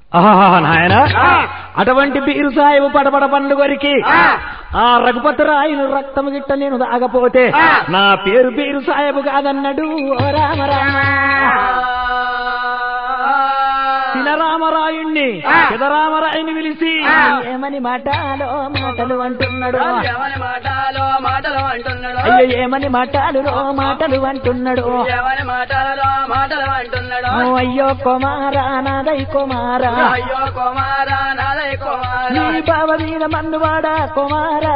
నాయన అటువంటి బీరు సాయిబు పడపడ పండ్లు కొరికి ఆ రఘుపతి రాయును రక్తము గిట్ట నేను దాగపోతే నా పేరు బీరు సాయిబు కాదన్నాడు. ఓ రామ రామ రామరాయుణ్ణి పెదరామరాయుని పిలిచి ఏమని మాటలో మాటలు అంటున్నాడు. అయ్యో ఏమని మాటలులో మాటలు అంటున్నాడు. అయ్యో కుమారా నాదై కుమారా నీ బావ మీద మన్నువాడా కుమారా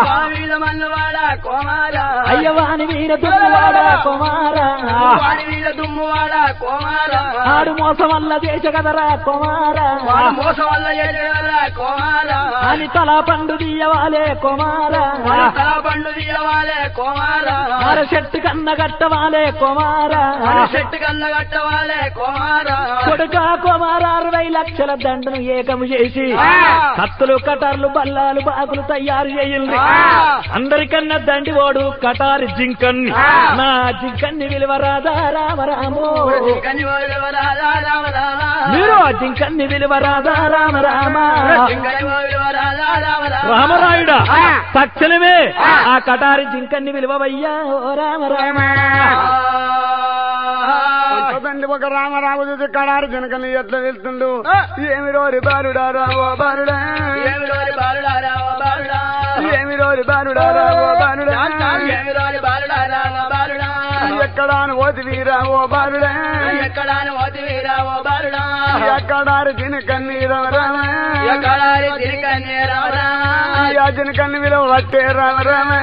అయ్య వాని మీద దుమ్మువాడా కుమారా ఆడు మోసం వల్ల దేశ కదరా కుమారా అని తల పండు తీయవాలే కుమారా అర చెట్టు కన్న గట్టవాలే కుమారా కొడుకా కుమారా 60 లక్షల దండను ఏకము చేసి కత్తులు కటార్లు బల్లాలు బాకులు తయారు చేయండి. అందరికన్నా దండి ఓడు కటారి జింకన్ని నా జింకన్ని విలువ రాధా రామరాము మీరు ఆ జింకన్ని విలువ రాధా రామరామ రామరాయుడా తక్షణమే ఆ కటారి జింకన్ని విలువవయ్యా ఓ రామరామ. ఒక రామరాము చూసి కడారు జనకని ఎట్లా వెళ్తుండు. ఏమి రోరి బాలుడా రావో బాలుడా ఏమి రోరి బాలుడా రావో బాలుడా ఎక్కడాను ఓతివి రావో బాలుడా ఎక్కడారు జనకన్ని జనకన్ని విలువ పట్టే రామరామ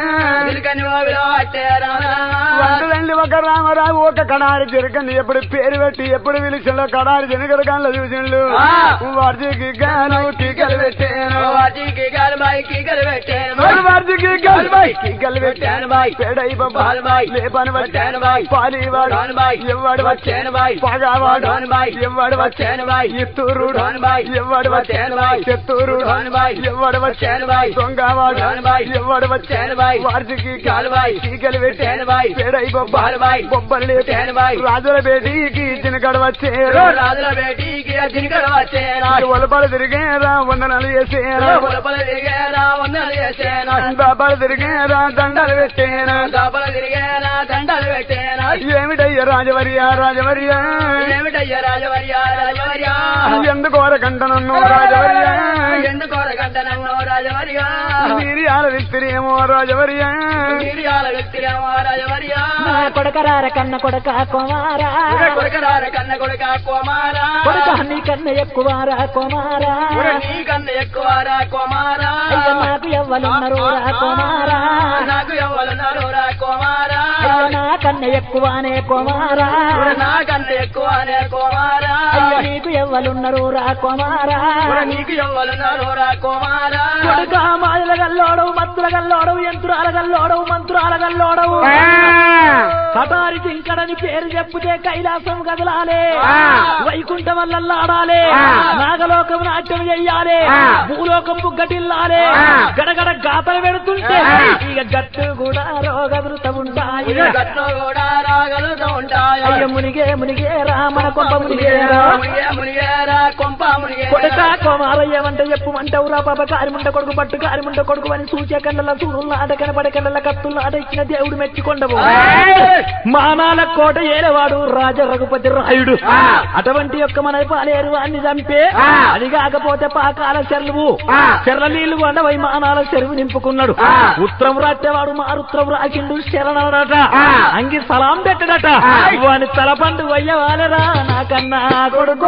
వంటదండి ఒక రామరావు ఒక కడారి జనకన్ని ఎప్పుడు పేరు పెట్టి ఎప్పుడు పిలిచిండో కడారి జనకల కళ్ళ చూసిండు. వార్జీకి గాను టీకలు పెట్టాను పెడై లేపని వచ్చాను పాలివాడు ఎవడు వచ్చాను పగవాడు ఎవడు వచ్చాను ఇత్తూరు ఎవడు వచ్చాను చెత్తూరు ఎవడు వచ్చాను దొంగవాడు ఎవడు వచ్చాను వార్జీకి టీకలు పెట్టాను పెడై బొబ్బలు లేపాను రాజుల బేటీకి జినకడ వచ్చేరు ఒలపలు తిరిగేరా వందనాలు చేసేరా దాబాలు తిరిగేరా దండాలు పెట్టేనా ఏమిటయ్యా రాజవర్యా ఎందుకోరకంట నన్ను రాజవర్యా మీరియాల వ్యక్తిరేమో రాజవర్యా కొడకరార కన్న కొడక కుమారా కొడక నీ కన్న ఎక్కువారా కుమారా నాకు ఎవ్వలున్నారు రా కుమారా నా కన్న ఎక్కువనే కుమారా నీకు ఎవ్వలున్నారు రా కుమారా కొడుక మాయల గల్లోడవు మత్తుల గల్లోడవు యంత్రాల గల్లోడవు మంత్రాల గల్లోడవు కటారి జింకడని పేరు చెప్పుతే కైలాసం కదలాలే వైకుంఠం వల్లల్లాడాలే నాగలోకం నాట్యం చెయ్యాలి భూలోకం బుగ్గటిల్లాలే గడగడ గాతలు పెడుతుంటే ఇక గట్టు కూడా రోగదులుత ఉంటాయి అయ్య మునిగే రామన కొంప మునిగేరా కొడుక కోమారయ్యమంటే చెప్పుమంటావు రా పాప కారిముంట కొడుకు పట్టు కారిముంట కొడుకు అని సూచే కండల సూరుల్లా ఆట కనపడే కండల కత్తుల్లా ఆట ఇచ్చిన దేవుడు మెచ్చికొండవు మానాల కోట ఏలవాడు రాజ రఘుపతి రాయుడు అటువంటి యొక్క మన పాలేరు అన్ని చంపే అది కాకపోతే పాకాల చెర్ల నీళ్లు వండవై మానాల చెరువు నింపుకున్నాడు. ఉత్తరం రాట్టేవాడు మారుత్రం రాకిండు శరణడట అంగి సలాం పెట్టడట వాని తలపండు వయ్యవాలరా నాకన్నా కొడుకో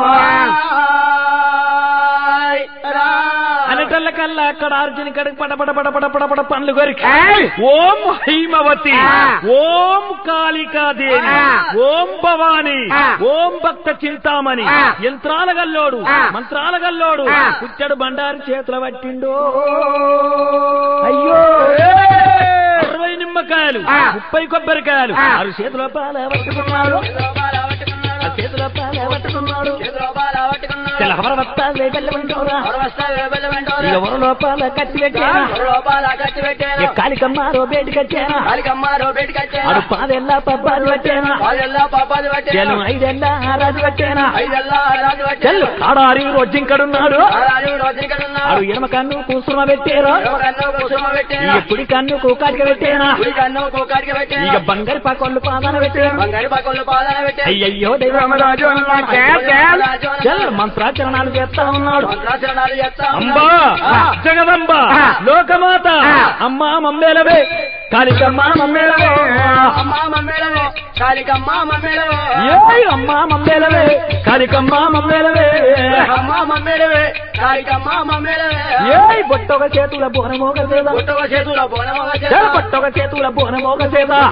అనటల్ల కల్లా అక్కడ అర్జుని కడుగు పడపడ పండ్లు కొరికి ఓం హైమవతి ఓం కాళికాదేవి ఓం భవాని ఓం భక్త చింతామణి యంత్రాల గల్లోడు మంత్రాల గల్లోడు పుచ్చడు బండారు చేతుల పట్టిండు. అయ్యో 60 నిమ్మకాయలు 30 కొబ్బరికాయలు 6 చేతుల పాల పట్టుకున్నాడు. చేతుల పాల పట్టుకున్నాడు. వరవస్తావే బెల్లమంటోరా ఎవరు లోపాల కట్టి పెట్టానా కాలికమ్మారో బేటి కట్టానా అడు పాదెల్లా పబ్బాలు పట్టానా చెల్లు 5 ఏళ్ళ రాజు పట్టానా చెల్లు కాడారి రోజుంకడున్నాడు అడు ఎడమ కన్ను కూసుమ పెట్టారు కుడి కన్ను కూకాటిక పెట్టానా ఇక బంగారు పాకోళ్ళు పాదాన పెట్టాను అయ్యయ్యో దైవరాజు మంత్రాచరణాలు చేస్తా ఉన్నాడు అంబా జగదంబ లోకమాత అమ్మా మమ్మేలవే కాళికమ్మా మమ్మేలవే అమ్మా మమ్మేలవే కాళికమ్మా మమ్మేలవే బొట్టొక చేతుల బోనమోగ చేత బొట్టొక చేతుల బోనమోగ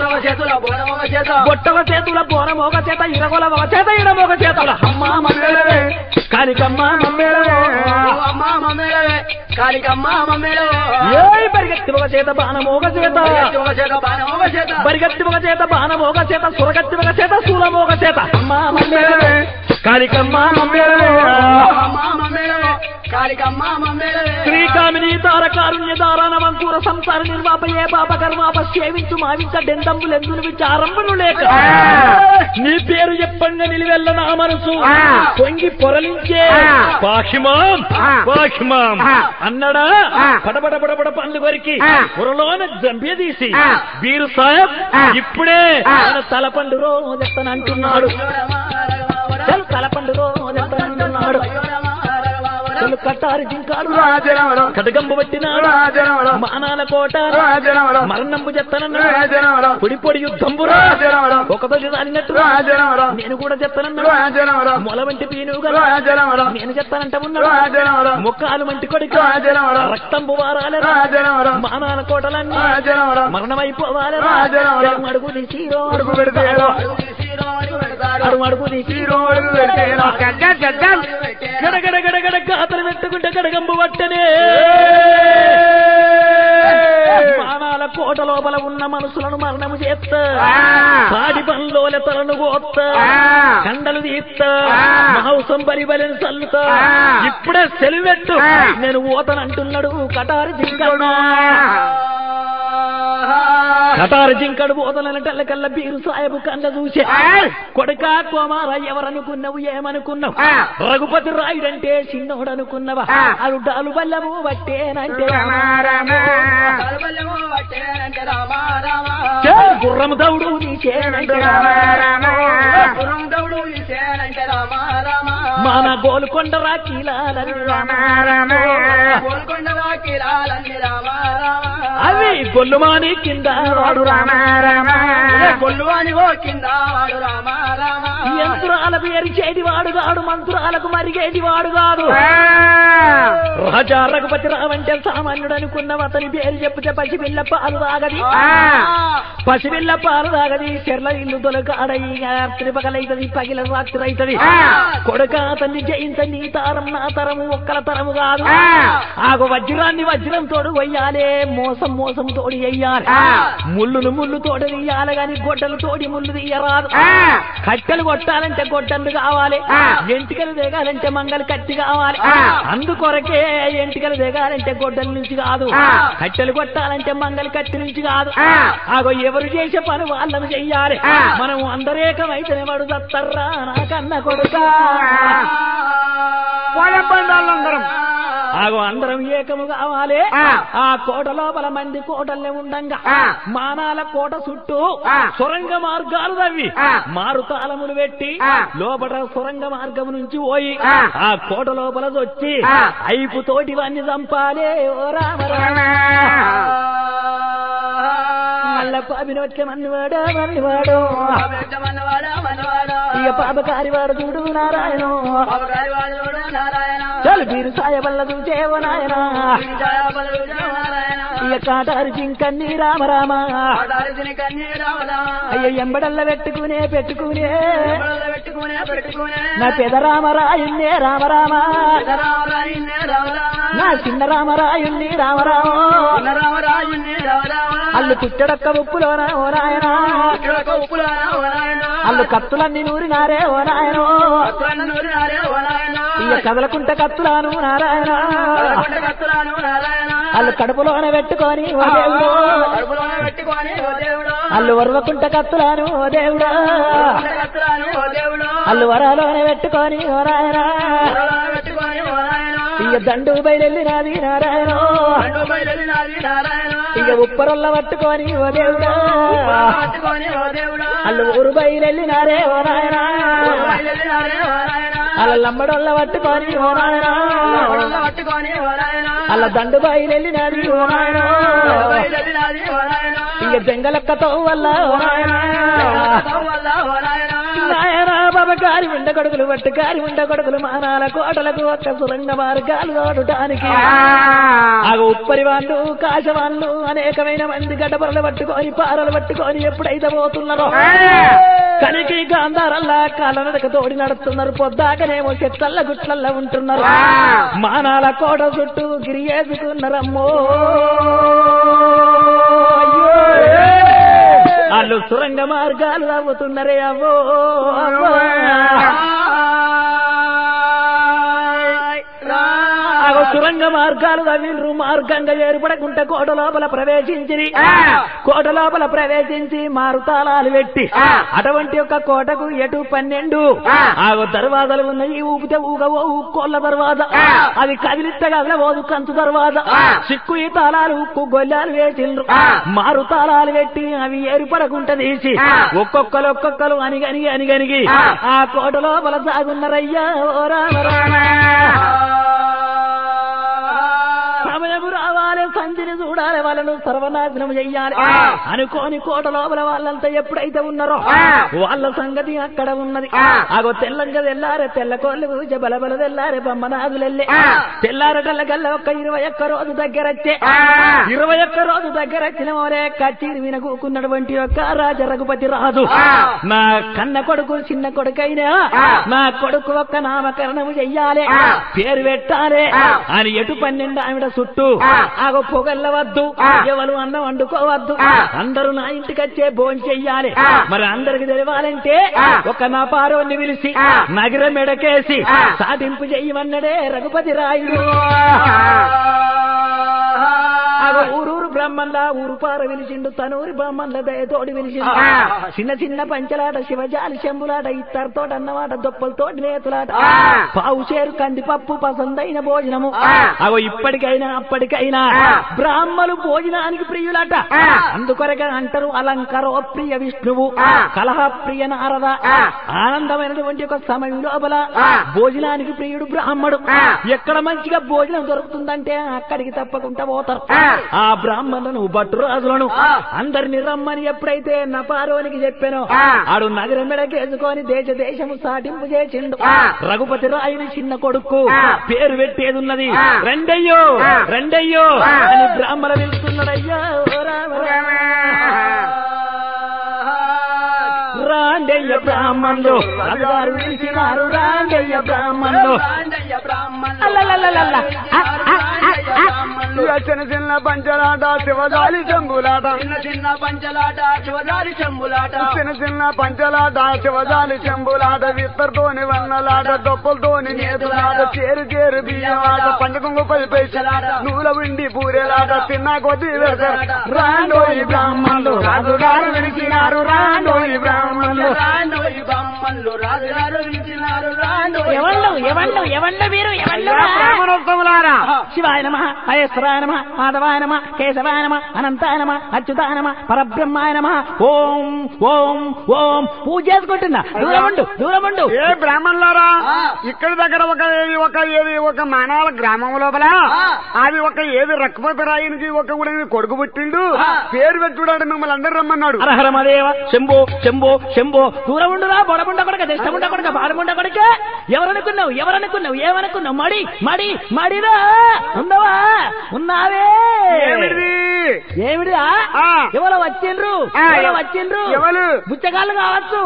చేత ఇరగొల ఒక చేత ఇడమోగ చేతుల అమ్మా మమ్మేలవే కాళికమ్మా మమ్మేలవే పరిగెత్తి ఒక చేత బాణమోగ చేత పరిగెత్తి ఒక చేత బాణమోగ చేత సురగత్తి ఒక చేత శూలమోగ చేత అమ్మా మమ్మేలవే కాళికమ్మా మమ్మేలవే శ్రీకామిని తారకారుణ్య దారాన వంకూర సంసార నిర్వాపయే పాపకర్మాప సేవించు మావించ డెందంబులెందులు విచారంబులు లేక నీ పేరు చెప్పంగా నిలివెల్ల నా మనసు పొంగి పొరలించే పాక్షిమాం అన్నడా పడబడబడబడ పండ్లు వరికి పొరలోన జంబే తీసి బీరు సాహెబ్ ఇప్పుడే తలపండు రోజెత్తనంటున్నాడు తలపండు రోజెత్తనంటున్నాడు కట్టారి జింకాడు కటగంబు పట్టినాడు మానాల కోట మరణంబు చెత్తనన్నాడు పొడి పొడి యుద్ధంబు ఒకతో దానినట్టు నేను కూడా చెత్తనన్నాడు మొల వంటి పీనుగా నేను చెత్తనంట ఉన్నాడు ముఖాలు వంటి కొడుకు రక్తంబు వారాలి మానాల కోటలన్నీ మరణమైపోవాలి అడుగు తీసిరో అడుగు పెడతాడు అడుగు తీసిరో అడుగు పెడతాడు గడగడగడగడ గాతలు పెట్టుకుంటే గడగంబు పట్టనే మానాల కోట లోపల ఉన్న మనసులను మరణము చేస్తా పాడి పనులోల తలను కోస్తా కండలు తీస్తా మాంసం బలిబలిని చల్లుతా ఇప్పుడే సెలివెట్టు నేను ఓతనంటున్నాడు కటారి జింకడు పోతలనటల్లకల్లా బీరు సాయబు కన్న చూసే కొడుకా కుమార ఎవరనుకున్నావు ఏమనుకున్నావు రఘుపతి రాయుడంటే చిన్నోడు అనుకున్నావా అరుడాలు బల్లము పట్టేనంటే గుర్రము దౌడు నీచేనంటే మన గోల్కొండ రాకీలాలని అవి గొల్లుమాని కింద వాడు గొల్లుమాని కింద వాడు యంత్రాల పేరు చేటివాడు కాడు మంత్రాలకు మరిగేటివాడు కాదు రాజా రఘుపతి రావంటే సామాన్యుడు అనుకున్నావు అతని పేరు చెప్తే పసిపిల్ల పాలు తాగది చెర్ల ఇల్లు దొలకాడయి రాత్రి పగలైతది పగిల రాత్రి అవుతుంది కొడుక అతన్ని జయించని నీ తరం నా తరము ఒక్కల తరము కాదు ఆగో వజ్రాన్ని వజ్రం తోడు వెయ్యాలే మోసం తోడి వెయ్యాలి ముళ్ళు తోడు తీయాలి గాని గొడ్డలు తోడి ముళ్ళు తీయరాదు కట్టెలు కొట్టాలంటే గొడ్డలు కావాలి ఎంటికలు దిగాలంటే మంగళ కత్తి కావాలి అందుకొరకే ఎంటికలు దిగాలంటే గొడ్డల నుంచి కాదు కట్టెలు కొట్టాలంటే మంగళ కత్తి నుంచి కాదు ఆగో ఎవరు చేసే పని వాళ్ళను చెయ్యాలి మనం అందరేకమైతేనే వాడు దత్తర్రా నాకన్న కొడుకా ఆగో అందరం ఏకము కావాలి ఆ కోట లోపల మంది కోటల్ని ఉండంగా మానాల కోట చుట్టూ సొరంగ మార్గాలు తవ్వి మారుతాళములు పెట్టి లోపల సొరంగ మార్గం నుంచి పోయి ఆ కోట లోపల వచ్చి ఐపు తోటి వాన్ని చంపాలే ఓ రామ పాపినొచ్చే మన్నివాడు ఇక పాపకారివాడు చూడు నారాయణ చలు బీరు సాయ వల్ల చూచేవో నాయన ఇక కాటారు జింకన్ని రామరామ అయ్య ఎంబడల్ల పెట్టుకునే నా పెద రామరాయున్నే రామరామ నా చిన్న రామరాయుణ్ణి రామరామ అల్లు పుట్టడొక్క ఉప్పులోనా ఓ నాయన అల్లు కత్తులన్నీ నూరినారే ఓ నాయన ఇక కదలకుంట కత్తులాను నారాయణ వాళ్ళు కడుపులోన పెట్టుకొని ఓ దేవుడు వాళ్ళు వరవకుంట కత్తులాను ఓ దేవుడా వాళ్ళు వరాలోనే పెట్టుకొని ఓ నాయన ఇక దండు బయలెళ్ళినది నారాయణ ఇక ఉప్పరొల్ల పట్టుకొని ఓ దేవుడా వాళ్ళు ఊరు బయలెళ్ళినారే ఓ నాయన వాళ్ళ లంబడొల్ల పట్టుకొని ఓ నాయన వాళ్ళ దండు బయలెళ్ళినది ఓ నాయన ఇక జంగలక్కతో వల్ల ఓ నాయన నాయనా బాబా గారి ఉండ కొడుకులు పట్టు గారి ఉండ కొడుకులు మానాల కోటలకు ఒక్క సురంగ మార్గాలు తోడటానికి ఆ ఉప్పరి వాళ్ళు కాశ వాళ్ళు అనేకమైన మంది గడ్డపరలు పట్టుకొని పారలు పట్టుకొని ఎప్పుడైతే పోతున్నారో కనికి గాంధారల్లా కాలనడక తోడి నడుస్తున్నారు పొద్దాకనేమో చెట్లల్ల గుట్లల్లో ఉంటున్నారు మానాల కోట చుట్టూ గిరియేసుకున్నారమ్మో వాళ్ళు సురంగ మార్గాలు తవ్వుతున్నారే అవ్వో సురంగ మార్గాలు తవ్విండ్రు మార్గంగా ఏర్పడకుంటే కోట లోపల ప్రవేశించి మారుతాళాలు పెట్టి అటువంటి ఒక కోటకు ఎటు 12 దర్వాజలు ఉన్నాయి ఊపితే ఊగవో కోళ్ళ దర్వాజ అది కదిలిస్తే కదలబోదు కంచు దర్వాజ సిక్కు ఈ తాళాలు ఉక్కు గొల్లాలు వేసిండ్రు మారు తాళాలు పెట్టి అవి ఏర్పడకుంట తీసి ఒక్కొక్కరు అనిగనిగి ఆ కోట లోపల సాగున్నారయ్యా ఓ రామ రామ సమయము రావాలి సంధిని చూడాలి వాళ్ళను సర్వనాశనం చెయ్యాలి అనుకోని కోట లోపల వాళ్ళంతా ఎప్పుడైతే ఉన్నారో వాళ్ళ సంగతి అక్కడ ఉన్నది ఆగో తెల్లంగా తెల్లారే తెల్లకోళ్ళు కూర్చే బలబల తెల్లారే బొమ్మనాథులెళ్ళే తెల్లారటల్లకల్లా ఒక 21 రోజు దగ్గరచ్చే 21 రోజు దగ్గరచ్చిన మోరే కచ్చీరి విన కూకున్నటువంటి యొక్క రాజ రఘుపతి రాజు నా కన్న కొడుకు చిన్న కొడుకైనా నా కొడుకు ఒక్క నామకరణము చెయ్యాలి పేరు పెట్టాలి అని ఎటు 12 ఆవిడ చుట్టూ ఆగో పొగల్లవద్దు ఎవరు అన్నం వండుకోవద్దు అందరూ నా ఇంటికి వచ్చే భోజనం చెయ్యాలి మరి అందరికి తెలియాలంటే ఒక నా పారోని పిలిచి నగర మెడకేసి సాటింపు చెయ్యమన్నడే రఘుపతి రాయుడు ఊరూరు బ్రహ్మల్లా ఊరు పార విలిచిండు తనూరి బ్రహ్మల్ల దయతోడి విలిచిండు చిన్న చిన్న పంచలాట శివజాలి శంభులాట ఇత్తరతోటి అన్నమాట దొప్పలతోటి నేతులాట పావు చేరు కందిపప్పు పసందైన భోజనము అగో ఇప్పటికైనా అప్పటికైనా బ్రాహ్మలు భోజనానికి ప్రియులట అందుకొరగా అంటారు అలంకారో ప్రియ విష్ణువు కలహ ప్రియ నారద ఆనందమైనటువంటి ఒక సమయం లోపల భోజనానికి ప్రియుడు బ్రాహ్మడు ఎక్కడ మంచిగా భోజనం దొరుకుతుందంటే అక్కడికి తప్పకుండా పోతారు ఆ బ్రాహ్మణులను భట్టురాజులను అందరిని రమ్మని ఎప్పుడైతే నపారోనికి చెప్పానో ఆడు నగరం మెడకేసుకొని దేశము సాటింపు చేసిండు రఘుపతి రాయుని చిన్న కొడుకు పేరు పెట్టేది ఉన్నది రెండయ్యో అని బ్రాహ్మణ పిలుస్తున్నాడయ్యా రాండయ్య బ్రాహ్మణులు అందరూ పిలిచినారు రాండయ్య బ్రాహ్మణులు చిన్న చిన్న పంచలాట శివజాలి చెంబులాట చిన్న పంచలాట శివజాలి చెంబులాట విత్తరతోని వన్నలాట దొప్పలతోని నేతులాట చేరు బియ్యలాట పండుగ 10 పైసలాట నూల విండి పూరేలాట తిన్నా కొద్ది రాండోయి బ్రాహ్మణులు రాజుగారు విలిచినారు రాండోయి బ్రాహ్మణులు రాజుగారు విలిచినారు ఎవళ్ళు మీరు బ్రాహ్మణోత్తములారా శివాయ నమః మహేశ్వరాయ నమః మాధవాయ నమః కేశవాయ నమః అనంతాయ నమః అచ్యుతాయ నమః పరబ్రహ్మాయ నమః ఓం ఓం ఓం పూజ చేసుకుంటున్నా దూరముండు ఏ బ్రాహ్మణులారా ఇక్కడ దగ్గర ఒక మానాల గ్రామం లోపల అది ఒక ఏది రఘుపతి రాయునికి ఒక కొడుకు పుట్టిండు పేరు పెట్టుడాడు మిమ్మల్ని అందరు రమ్మన్నాడు హరహరమదేవ శంభో దూరముండురా బొడముండ కొడక దిష్టముండ కొడక బాడముండ కొడక ఎవరనుకున్నావు ఏమనుకున్నావు మడిరా ఉందవా ఉన్నావే ఏమిడిరా ఎవరో వచ్చిండ్రు ఎవరు బుచ్చగాళ్ళు కావచ్చు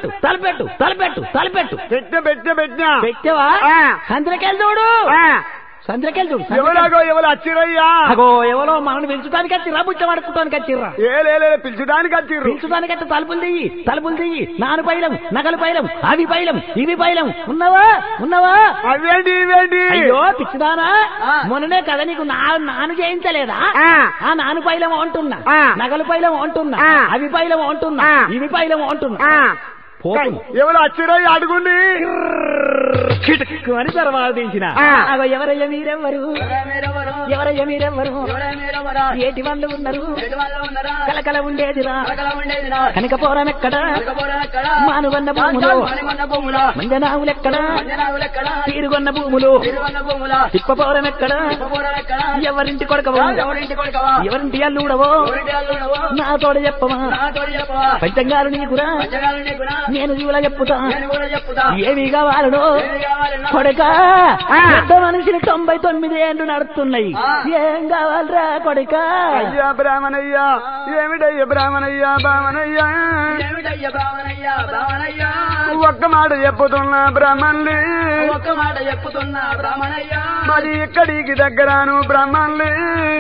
తలపెట్టు పెట్టవా పెట్టవా సంతకెళ్ళి చూడు సంద్రకెళ్ళి చూడు ఎవరాగో ఎవరు వచ్చిరయ్యా అగో ఎవరో మనల్ని పిలుచడానికి వచ్చిర్రా బుచ్చమాడుకోవడానికి వచ్చిర్రా పిలిచడానికి వచ్చిర్రు పిలుచడానికి వచ్చి తలుపులు తీయి నాను పైలం నగలు పైలం అవి పైలం ఇవి పైలం ఉన్నావా అవేంటి ఇవేంటి అయ్యో పిచ్చిదానా మొన్ననే కదా నీకు నాను చేయించలేదా ఆ నాను పైలం అంటున్నా నగలు పైలం అంటున్నా అవి పైలం అంటున్నా ఇవి పైలం అంటున్నా ఎవరు వచ్చిరయ్య అడుగుండి అని తర్వాత తీసిన ఎవరయ్య మీరెవ్వరు ఏటి వాళ్ళు ఉన్నారు కలకల ఉండేదిరా కనకపోరం ఎక్కడ మానుగొన్న భూములు మంజనావులెక్కడ తీరుగొన్న భూములు తిప్పపోరం ఎక్కడ ఎవరింటి కొడకవో ఎవరింటి అల్లుడవో నా తోడ చెప్పవా పంచంగాలు నీకురా నేను జీవుల చెప్పుతా ఏమి కావాలనో కొడుక పెద్ద మనిషిని 99 ఏళ్ళు నడుస్తున్నాయి ఏం కావాలరా కొడుక అయ్యా బ్రాహ్మణయ్యా ఏమిటయ్యా బ్రాహ్మణయ్యా బామనయ్యా ఒక్క మాట చెప్పుతున్నా బ్రాహ్మణులు మరి ఇక్కడికి దగ్గరాను బ్రాహ్మణులు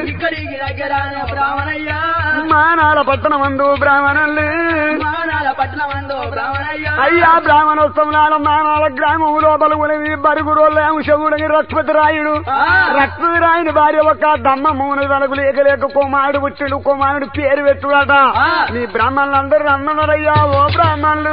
మానాల పట్టణమందు బ్రాహ్మణులు అయ్యా బ్రాహ్మణోత్సవం మానాల గ్రామం లోపల ఉనివి బరుగురోళ్ళ అంశగుడిని రక్తపతి రాయుని భార్య ఒక దమ్మ మూడు తలకు లేక కుమారుడు పుట్టిడు కుమారుడు పేరు పెట్టుడట నీ బ్రాహ్మణులందరూ అన్నరయ్యా ఓ బ్రాహ్మణులు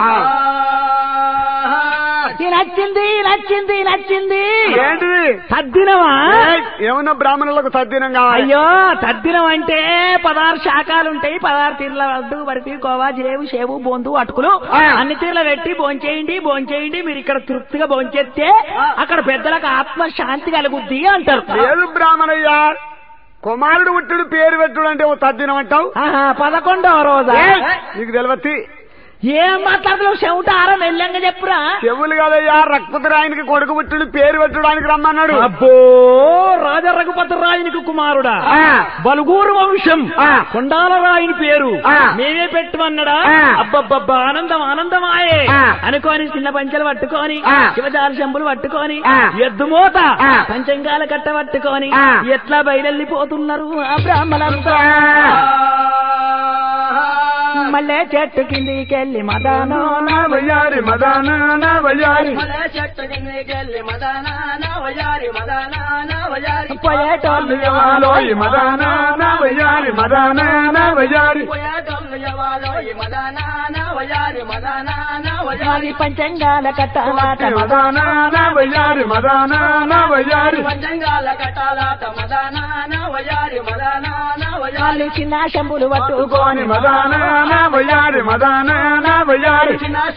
నచ్చింది ఏంటిది తద్దినమా ఏమన్నా బ్రాహ్మణులకు తద్దినం కావాలి అయ్యో తద్దినం అంటే 16 శాఖలుంటాయి 16 తీర్ల వడ్డు వరిపి కోవా జిలేబు షేవు బొందు అటుకులు అన్ని తీర్ల పెట్టి భోంచేయండి మీరు ఇక్కడ తృప్తిగా భోంచేస్తే అక్కడ పెద్దలకు ఆత్మ శాంతి కలుగుద్ది అంటారు లేదు బ్రాహ్మణయ్యా కుమారుడు పుట్టుడు పేరు పెట్టుడు అంటే ఓ తద్దినం అంటావు 11వ రోజు నీకు తెలియదు ఏం మాట్లాడుతున్నావు చెవుట ఆరా మెల్లంగా చెప్పురా చెవులు కదయ్యా రఘుపతి రాయునికి కొడుకు పుట్టుడు పేరు పెట్టడానికి రమ్మన్నాడు అబ్బో రాజా రఘుపతి రాయునికి కుమారుడా బలుగూరు వంశం కొండాల రాయుని పేరు మేమే పెట్టమన్నాడా అబ్బబ్బబ్బా ఆనందమాయే అనుకోని చిన్న పంచలు పట్టుకొని శివజాల శంపులు పట్టుకొని ఎద్దుమోత పంచంగాల కట్ట పట్టుకొని ఎట్లా బయలుపోతున్నారు ఆ బ్రాహ్మణంతా మళ్ళీ చెట్టు కిందికెళ్ళి మదానో నా వయ్యారి మదానా నా వయ్యారి పోయేటోళ్ళు మదానా నా వయ్యారి మదానా నా వయ్యారి పంచంగాల కట్టాలాట మదానా నా వయ్యారి మదానా నా వయ్యారి చిన్న శంభులు పట్టుకోని మదానా నా వయ్యారి మదానా నా వయ్యారి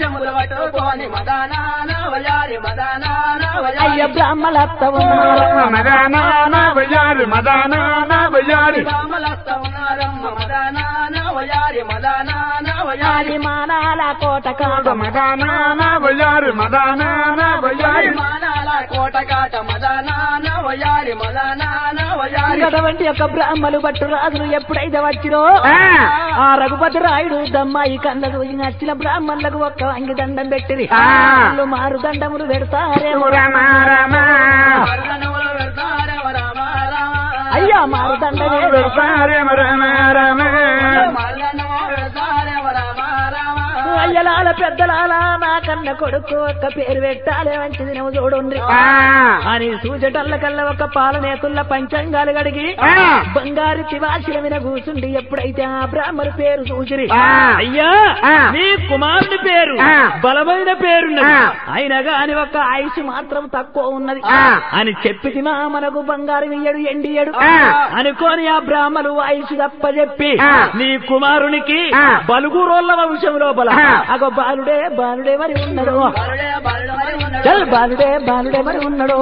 అయ్య బ్రాహ్మలత్త మదానా నా వయ్యారి మదానా నా వయ్యారి మానాల కోట కాట మదానా నా వయ్యారి మదానా నా వయ్యారి అటువంటి యొక్క బ్రాహ్మలు పట్టు రాజులు ఎప్పుడైతే వచ్చిరో ఆ రఘుపతి రాయుడు దమ్మాయి కన్నదు నచ్చిన బ్రాహ్మణులకు ఒక్క అంగి దండం పెట్టిరి వాళ్ళు మారు దండములు పెడతారే అయ్యా మారు దండమే పెడతారే అయ్యలాల పెద్దలాల నా కన్న కొడుకు ఒక్క పేరు పెట్టాలే మంచిది నువ్వు చూడండి అని సూచటల్ల కల్లా ఒక పాలనేతుల్ల పంచంగాలు గడిగి బంగారు శివాశిల మీద కూర్చుండి ఎప్పుడైతే ఆ బ్రాహ్మణు పేరు చూసిరి అయ్యా నీ కుమారుని పేరు బలమైన పేరున్నది అయినా గాని ఒక ఆయుష్ మాత్రం తక్కువ ఉన్నది అని చెప్పితినా మనకు బంగారం ఇయ్యడు ఎండియడు అనుకోని ఆ బ్రాహ్మణులు ఆయుష్ తప్పజెప్పి నీ కుమారునికి బలుగురోళ్ళ వంశం లోపల అగో బాలుడే మరి ఉన్నాడు బాలుడే మరి ఉన్నాడు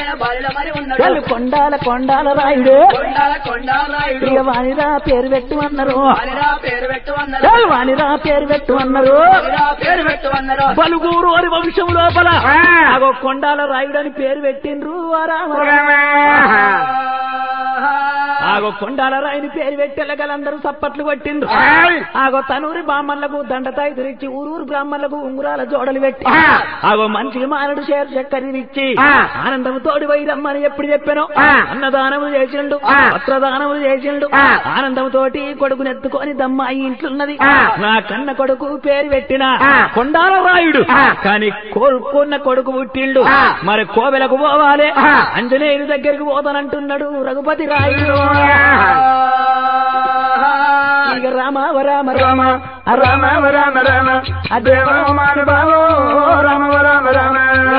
కొండాల రాయుడు ఇక వానిరా పేరు పెట్టు అన్నారు వానిరా పేరు పెట్టు అన్నారు బలుగూరు అని వంశం లోపల అగో కొండాల రాయుడు అని పేరు పెట్టిండ్రు ఆగో కొండాల రాయిని పేరు పెట్టెలగలందరూ సప్పట్లు కొట్టిండ్రు ఆగో తనూరి బ్రాహ్మణులకు దండతాయి తిరిచి ఊరూరు బ్రాహ్మణులకు ఉంగురాల జోడలు పెట్టి ఆగో మంచికి మానడు షేరు చక్కరి ఇచ్చి ఆనందము తోడి వైరమ్మని ఎప్పుడు చెప్పాను అన్నదానములు చేసిండు పత్రదానములు చేసిండు ఆనందము తోటి కొడుకునెత్తుకొని దమ్మాయి ఇంట్లున్నది నా కన్న కొడుకు పేరు పెట్టిన కొండాల రాయుడు కాని కోరుకున్న కొడుకు పుట్టిండు మరి కోవెలకు పోవాలి ఆంజనేయుని దగ్గరికి పోతానంటున్నాడు రఘుపతి రాయుడు ఇక రామ రామ రామ రామ రామ రామ అదేవో మానుభావో రామ రామ రామ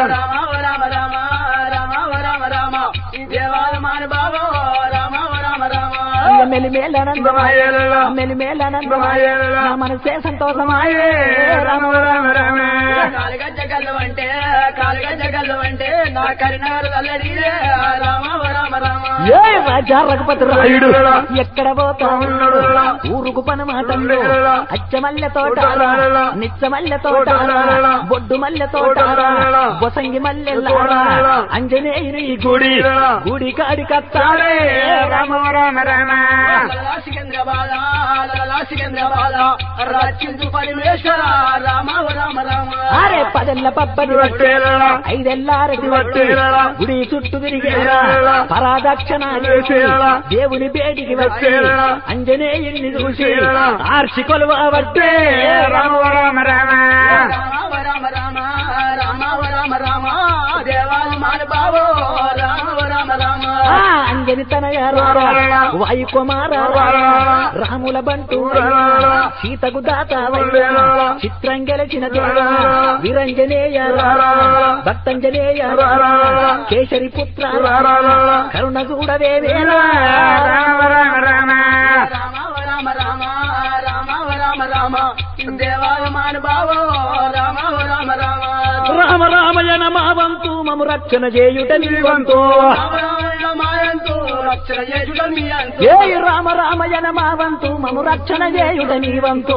మెలిమేలనందమాయ మనసే సంతోషమాయే రామ రామ రామ కాలుగజ్జగల్లు అంటే నా కరినారు అల్లడిలే రామ రామ రామ ఏ రాజా రఘుపతి రాయుడు ఎక్కడ పోతా ఉన్నాడు ఊరుకు పని మాటలు అచ్చమల్లె తోట నిచ్చమల్లె తోట బొడ్డు మల్లె తోట బొసంగి మల్లె అంజనేయుని గుడి గుడి కాడి కత్తాడే రామ రామ రామ రచించు పరమేశ్వర రామ రామ రామ అరే పదెల్ల పబ్బది ఐదెల్లారటి గుడి చుట్టూ తిరిగేరా పరాదక్షణ దేవుని బేటికి వచ్చి అంజనేయుని చూసి ఆర్షి కొలువబట్టే రామ రామ రామ రామ రామ రామ రామ రామ దేవాల మానబావో రామ రామ రామ అంజని తనయ వాయు కుమార రాముల బంటూ సీతకు దాత చిత్రం గెలిచిన వీరంజనేయ భక్తంజనేయ కేసరి పుత్ర కరుణ చూడవే రామ రామ రామ రామ రామ రామ రామ రామ దేవాల మానబావో రామ రామ రామ రామ రామయ నమావంతు మము రక్షణ చేయుట నీవంతో ఏ రామ రామయ నమావంతు మము రక్షణ చేయుట నీవంతో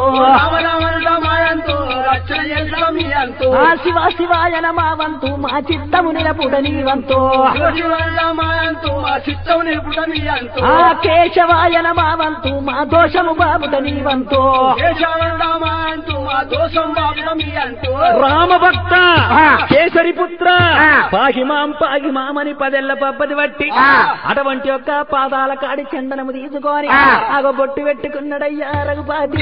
ఆ శివ శివాయ నమావంతు మా చిత్తము నిలపుట నీవంతో ఆ కేశవాయ నమావంతు మా దోషము బాబుట నీవంతో రామ భక్త కేసరి పుత్ర పాహిమాం పాహిమామని పదెల్ల పబ్బది బట్టి అటువంటి యొక్క పాదాల కాడి చందనము తీసుకొని ఆగ బొట్టు పెట్టుకున్నాడయ్యా రఘుపాతి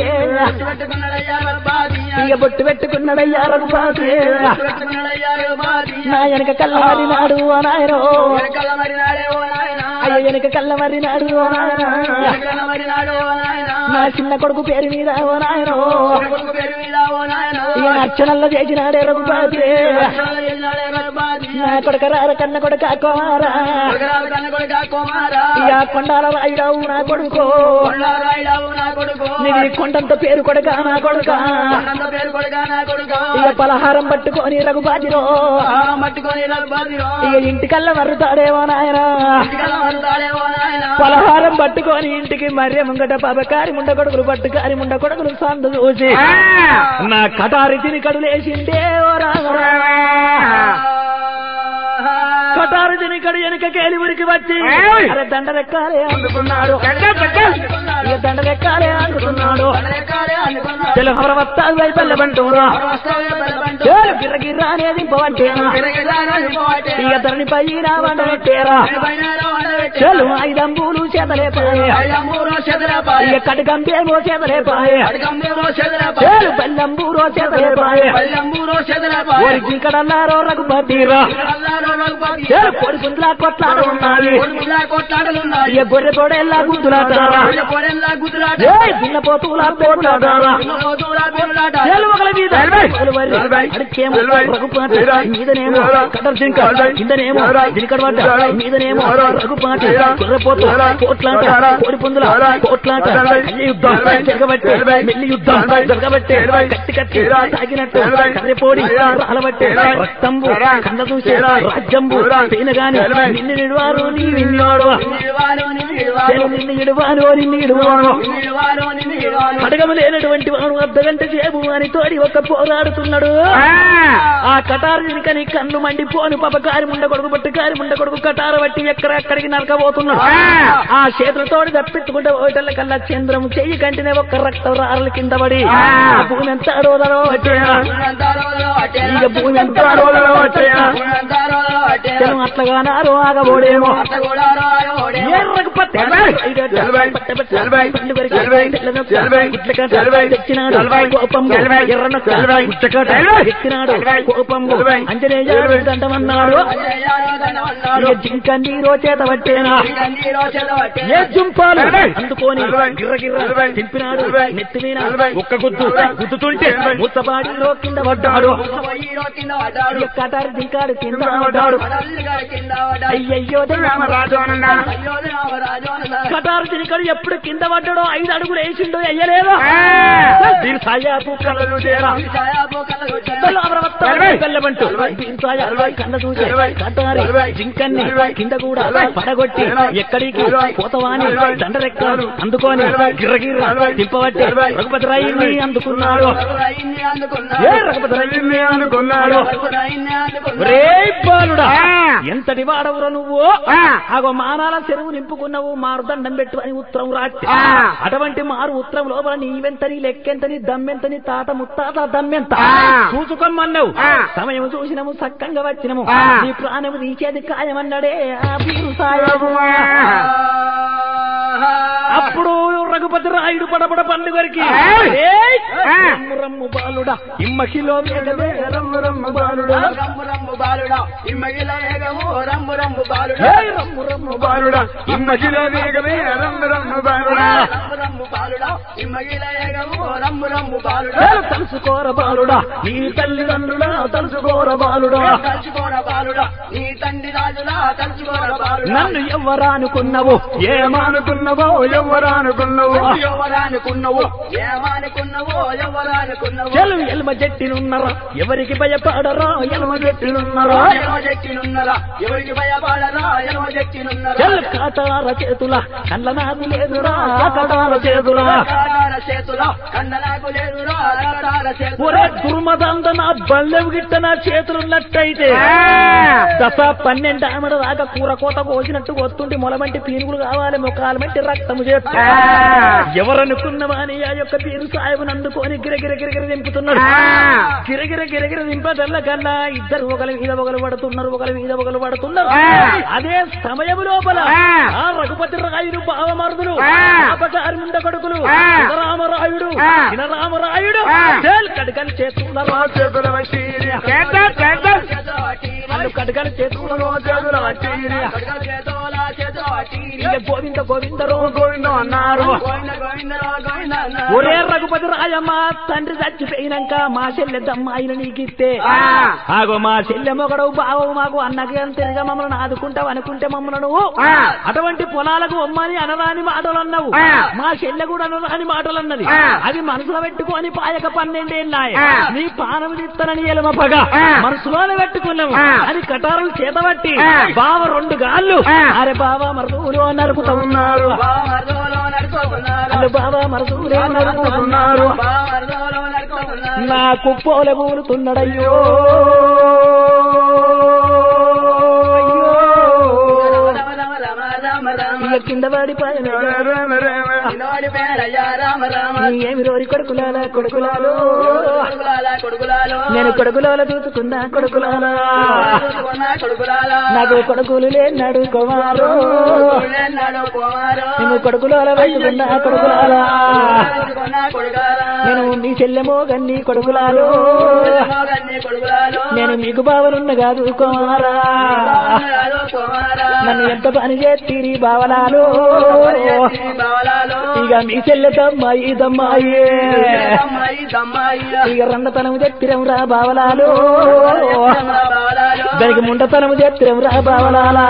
ఇక బొట్టు పెట్టుకున్నాడయ్యా రఘుపాతి నా వెనక కల్లమరి నాడు ఓ నాయనో అయ్యో వెనక కల్లమరి నాడు ఓ నాయన నా చిన్న కొడుకు పేరు మీద ఓ నాయనో ఇక అర్చనల్లో చేసినాడే రఘుపాతి నా కొడుక రార కన్న కొడుక కుమారా ఇక కొండాల రాయుడావు నా కొడుకు నీకు కొండంత పేరు కొడుక నా కొడుక ఇక పలహారం పట్టుకొని రఘుపాతిలో ఇక ఇంటికల్లా మర్రుతాడేమో నాయన పలహారం పట్టుకొని ఇంటికి మర్య ముంగట పాపకారి ముండ కొడుకులు పట్టుకారి ముండ కొడుకులు సందు చూసి నా కటారి తిని కడులేసిండే ఓ రామ కటారు తిని కడు వెనుక కేలి ఉరికి వచ్చి అరే దండరెక్కాలే అందుకున్నాడు ఇక దండరెక్కాలే అందుకున్నాడు తెలహరవత్తాలు వైపల్లబంటూరా గిర్రగిర్రా అనేది ఇంపవంటేనా ఇక ధరణి పైన వండబెట్టేరా చెలు ఐదంబూలు చేతలేపాయే ఇక కటకంబేమో చేతలేపాయే చెలు బెల్లంబూరో చేతలేపాయే జింకడన్నారో రఘుపతిరా కోడి పుంజులా కొట్లాడ ఉన్నాయి ఇక గొర్రె తోడేలా గుద్దులాటారా దున్నపోతులా పోట్లాడారా ఒకల మీద రఘుపాటి మీదనేమో కటర్ జింక కిందనేమో జింకడబడ్డ మీదనేమో రఘుపాటి గొర్రెపోతు కోట్లాట కోడి పుంజుల కోట్లాట యుద్ధం జరగబట్టే మెల్లి యుద్ధం జరగబట్టే కత్తి కత్తి తాగినట్టు కర్రెపోడి రాలబట్టే రక్తంబు కన్న చూసే రాజ్యంబు తినగాని నిన్ను నిడువారు నీ విన్నోడు నిన్ను ఇడువాను నిన్ను ఇడువాను కడగము లేనటువంటి వాడు అర్ధగంట సేపు అని తోడి ఒక పోరాడుతున్నాడు. ఆ కటారు కని కన్ను మండిపోను పాప కారి ముండ కొడుకు బట్టి కారి ముండ కొడుకు కటార బట్టి ఎక్కడికి నరకబోతున్నాడు. ఆ చేతులతోడి తప్పించుకుంటే ఓటల కల్లా చంద్రము చెయ్యి కంటినే ఒక్క రక్తం రారల కింద పడి భూమి ఎంత అడవదలో ఇక భూమి ఎంత అడవదలో అట్లగా నారు ఆగబోడేమో అంజనేయుడు జింక నీరో చేత పట్టేనా ఏ జుంపాలు అందుకోని గిర్రగిర్ర తింపినాడు నెత్తి మీద ఒక్క గుద్దుతుంటే ముత్తపాడిలో కింద పడ్డాడు. కటారు జింకాడు కింద పడ్డాడు. అయ్యయ్యో కటారు జింకాడు ఎప్పుడు కింద పడ్డాడో 5 అడుగులు వేసిండో అయ్యలేదు. దీని సాయాపు కళ్ళలు కళ్ళబంటూ కళ్ళ చూసే కటారి జింకన్ని కింద కూడా పడగొట్టి ఎక్కడికి పోతవాని దండరెక్కాడు అందుకొని గిర్రగిర్ర తిప్పబట్టి రఘుపతి రాయిని అందుకున్నాడు. రఘుపతి అనుకున్నాడు. రే బాలుడా ఎంతటి వాడవురా నువ్వు ఆగో మానాల చెరువు నింపుకున్నావు మారు దండం పెట్టు అని ఉత్తరం రాట్టి అటువంటి మారు ఉత్తరం లోపల నీవెంతని లెక్కెంతని దమ్మెంతని తాత ముత్తాత దమ్మెంత చూసుకోమన్నావు. సమయం చూసినము సక్కంగా వచ్చినము నీ ప్రాణము నీచేది ఖాయమన్నాడే ఆ పీరు సాయము. అప్పుడు రఘుపతి రాయుడు పడపడ పండుగరికి రమ్ము రమ్ము బాలుడా ఇమ్మకిలో వేగమే రమ్ము రమ్ము బాలుడా రమ్ము బాలుడా ఇమ్మకిలో వేగము రమ్ము రమ్ము బాలుడా రమ్ము రమ్ము బాలుడా ఇమ్మకిలో వేగమే రమ్ము రమ్ము బాలుడా రమ్ము రమ్ము బాలుడా ఇమ్మకిలో వేగము రమ్ము రమ్ము బాలుడా తలుసుకోర బాలుడా నీ తల్లిదండ్రులా తలుసుకోర బాలుడా తలుసుకోర బాలుడా నీ తండ్రి రాజులా తలుసుకోర బాలుడా నన్ను ఎవ్వరానుకున్నావు ఏమనుకున్నావో ఎవరానుకున్నావు ఎల్మ జట్టినున్నరా ఎవరికి భయపడరా ఎల్మ జట్టినున్నరా కాటాల చేతుల కళ్ళ నాకు లేదురా కటాల చేతుల ఒరే దుర్మదంద నా బల్లెవు గిట్ట నా చేతులున్నట్టయితే దశ 12 ఆమెడ దాకా కూర కోత కోసినట్టు వస్తుంటే మొలమంటి పీనుగులు కావాలి ముఖాలు మంటి రక్తము చేస్తా ఎవరనుకున్నవా అని ఆ యొక్క పీరు సాయబుని అందుకొని గిరగిర గిరగిర దింపుతున్నాడు. గిరగిర గిరగిర దింపదల్ల కల్లా ఇద్దరు ఒకరి మీద ఒకరు పడుతున్నారు ఒకరి మీద ఒకరు పడుతున్నారు. అదే సమయం లోపల ఆ రఘుపతి రాయుడు భావమరుదులు అపకారి ముండ కొడుకులు రామరాయుడు రామరాయుడు కడకలు చేతుల్లో చేతుల కడకలు చేతుల్లో గోవింద గోవిందరో గోవింద అన్నారు. ఒరే రఘుపతి రాయమ్మ తండ్రి చచ్చిపోయినాక మా చెల్లెద్దమ్మాయిలు నీకిస్తే ఆగో మా చెల్లె మొగడవు బావవు మాకు అన్నకి అంతేగా మమ్మల్ని ఆదుకుంటావు అనుకుంటే మమ్మల్ని నువ్వు అటువంటి పొలాలకు అమ్మని అనరాని మాటలు అన్నావు. మా చెల్లె కూడా అనరాని మాటలు అన్నది. అది మనసులో పెట్టుకొని పాయక 12 ఏళ్ళాయి నీ పానం తీస్తానని ఎలమ పగ మనసులోనే పెట్టుకున్నాము. అది కటారులు చేతబట్టి బావ 2 గాళ్ళు అరే బావా మరుదులు నరుకుతా ఉన్నారు బాబా మరుదులే నరుకుతున్నారు నాకు పోల కూలుతున్నాడయ్యో కింద వాడిపోయిన ఏమి రోరి కొడుకులాలా కొడుకులాలో నేను కొడుకులాల చూసుకున్నా కొడుకులాలా నాకు కొడుకులు లేనాడు కుమారు నేను కొడుకులాల వైపుకున్నా కొడుకులాలా నేను మీ చెల్లెమో గన్ని కొడుకులాలు నేను మీకు బావలున్న కాదు కుమారా నన్ను ఎంత పని చేస్తీరి బావలాలు ఇక మీ చెల్లెతమ్మాయి దమ్మాయి ఇక రండతనం చెప్తిరం రా బావలాలు దానికి ముంటతనము చేత్రం రా బావలాలా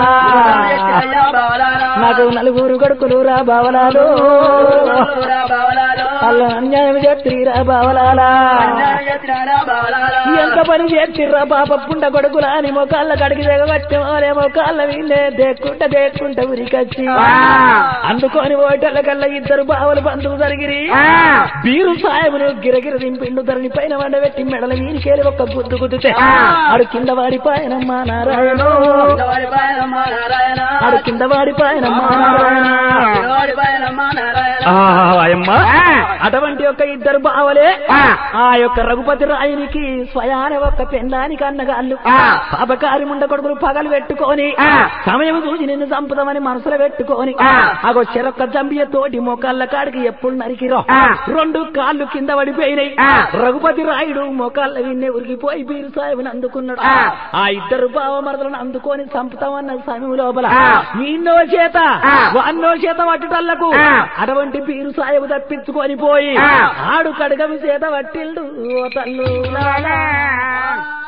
నాకు నలుగురు కొడుకులు రా బావలాలు అలా అన్యాయం చేత్రిరా బావలాలా ఎంత పని చేతిర్రా పాప పుండ కొడుకులా అని మొకాళ్ళ కడిగి దిగబట్టేమోలే మొకాళ్ళ వీళ్ళే దేక్కుంట ఉరికొచ్చి అందుకొని ఓటల కల్లా ఇద్దరు బావలు బంధువు జరిగిరి బీరు సాయమును గిరగిర దింపిండు ధరణి పైన వండబెట్టి మెడల వీరికేలి ఒక్క గుద్దు గుద్దుతే ఆడు కింద వాడిపాయనమ్మా నారాయణ ఆడు కింద వాడిపాయనమ్మా నారాయణ అటువంటి యొక్క ఇద్దరు బావలే ఆ యొక్క రఘుపతి రాయునికి స్వయాన ఒక్క పెండానికి అన్నగాళ్ళు పాపకారి ముండ కొడుకులు పగలు పెట్టుకొని సమయం చూసి నిన్ను చంపుదామని మనసులో పెట్టుకొని అగో చెరొక్క జంబియ తోటి మోకాళ్ళ కాడికి ఎప్పుడు నరికిరో రెండు కాళ్ళు కింద పడిపోయినాయి రఘుపతి రాయుడు మోకాళ్ళ విన్నే ఉరిగిపోయి బీరు సాయిబుని అందుకున్నాడు ఆ ఇద్దరు బావ మరదలను అందుకొని చంపుతామన్న సమయం లోపల ఈన్నో చేత వాన్నో చేత పట్టుటల్లకు అటువంటి బీరు సాయిబు తప్పించుకొని పోయి ఆడు కడగమి చేత పట్టిల్డు ఓ తల్లు